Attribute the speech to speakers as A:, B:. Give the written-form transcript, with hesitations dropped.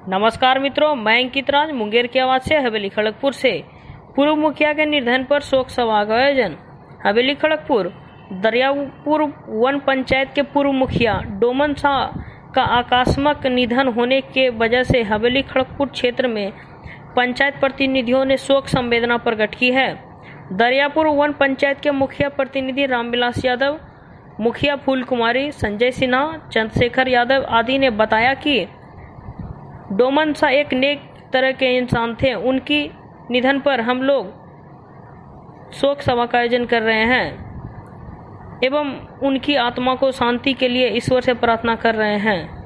A: नमस्कार मित्रों, मैं अंकित राज मुंगेर की आवाज से हवेली खड़गपुर से। पूर्व मुखिया के निधन पर शोक सभा का आयोजन। हवेली खड़गपुर दरियापुर वन पंचायत के पूर्व मुखिया डोमन शाह का आकस्मिक निधन होने के वजह से हवेली खड़गपुर क्षेत्र में पंचायत प्रतिनिधियों ने शोक संवेदना प्रकट की है। दरियापुर वन पंचायत के मुखिया प्रतिनिधि रामविलास यादव, मुखिया फूल कुमारी, संजय सिन्हा, चंद्रशेखर यादव आदि ने बताया कि डोमन शाह एक नेक तरह के इंसान थे। उनकी निधन पर हम लोग शोक सभा का आयोजन कर रहे हैं एवं उनकी आत्मा को शांति के लिए ईश्वर से प्रार्थना कर रहे हैं।